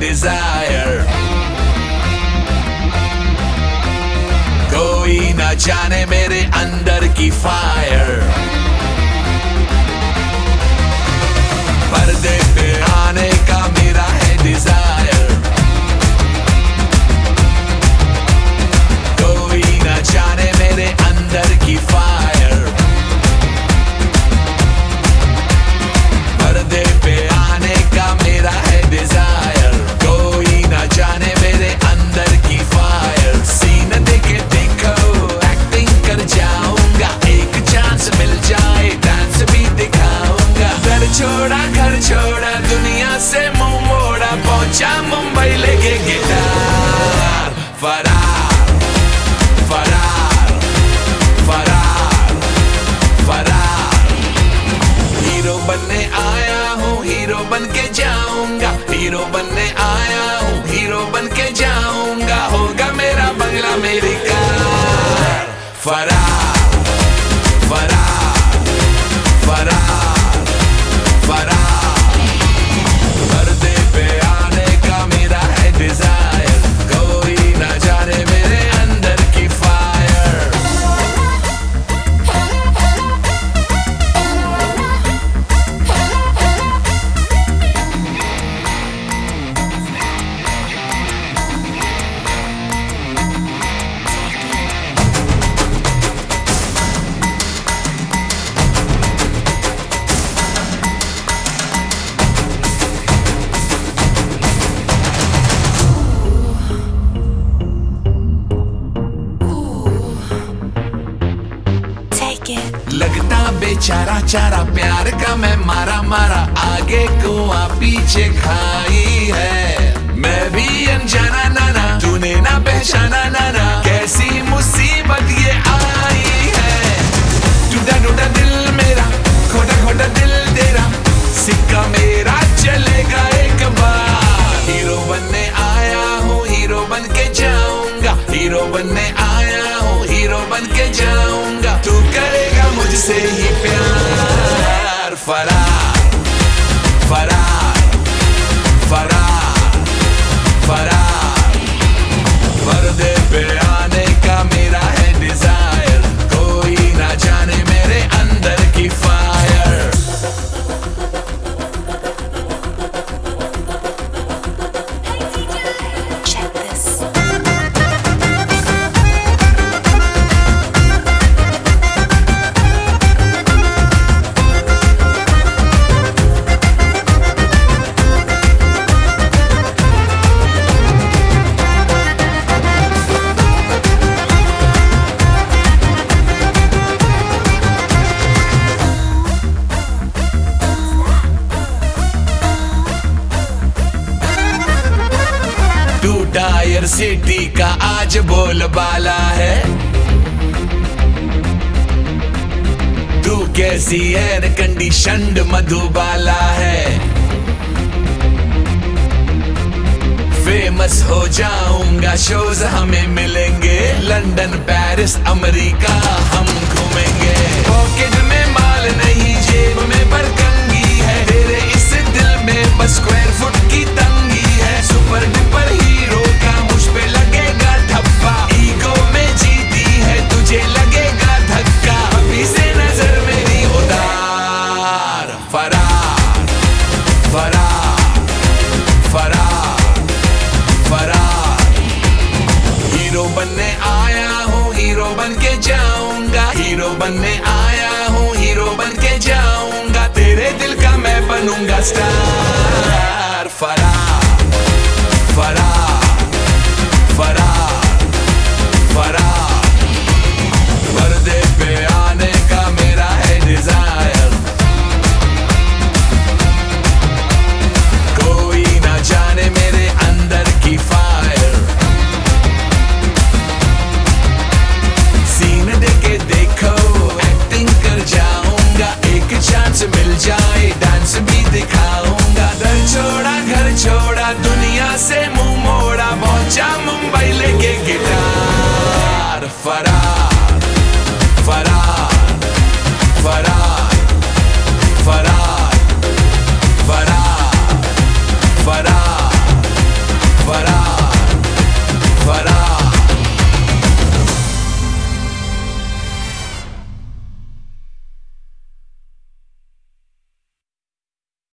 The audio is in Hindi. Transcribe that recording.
डिजायर। कोई ना जाने मेरे अंदर की फायर। पर्दे पे आने का मेरा है डिजायर। कोई ना जाने मेरे अंदर की फायर। पर्दे पे आने का मेरा है डिजायर। कोई ना जाने मेरे अंदर की फायर। सीन देके देखो एक्टिंग कर जाऊंगा। एक चांस मिल जाए डांस भी दिखाऊंगा। घर छोड़ा घर छोड़ा दुनिया से मुंह मोड़ा। पहुंचा मुंबई लेके गिटार। फरार फरार फरार फरार। हीरो बनने आया हूँ हीरो बन के जाऊंगा। हीरो बनने आया हूँ हीरो बन के जाऊंगा। होगा मेरा बंगला मेरी कार। फरार फरार फरार फरार। पर्दे पे आने का मेरा है डिजायर। कोई ना जाने मेरे अंदर की फायर। लगता बेचारा चारा प्यार का मैं मारा मारा। आगे कुआं पीछे खाई है। मैं भी अनजाना नाना तूने ना पहचाना नाना। कैसी मुसीबत ये आई है। टूटा टूटा दिल मेरा खोटा खोटा दिल तेरा। सिक्का मेरा चलेगा एक बार। हीरो बनने आया हूँ हीरो बन के जाऊंगा। हीरो बनने आया हूँ हीरो बन के जाऊंगा। तू करेगा मुझसे ही प्यार। फरार फरार फरार फरार। पर्दे पे आने का मेरा है डिजायर। कोई ना जाने मेरे अंदर की फायर। टायर सिटी का आज बोलबाला है। तू कैसी एयर कंडीशन्ड मधुबाला है। फेमस हो जाऊंगा शोज हमें मिलेंगे। लंदन पेरिस अमेरिका हम घूमेंगे। पॉकेट में माल नहीं जेब में बरकंगी है। तेरे इस दिल में बस स्क्वायर फुट की तंगी है। सुपर डुपर हीरो का मुझ पे लगेगा ठप्पा। ईगो में जीती है तुझे लगेगा धक्का। अभी से नजर मेरी उतार। फरार फरार फरार फरार। हीरो बनने आया हूँ हीरो बन के जाऊंगा। हीरो बनने आया हूँ हीरो बन के जाऊंगा। तेरे दिल का मैं बनूंगा स्टार। फरार फरार फरार फरार। पर्दे पे आने का मेरा है डिजायर। कोई ना जाने मेरे अंदर की फायर। सीन देके देखो एक्टिंग कर जाऊंगा। एक चांस मिल जाए डांस भी दिखाऊंगा। घर छोड़ा दुनिया से मुंह मोड़ा। पहुंचा मुंबई लेके गिटार। फरार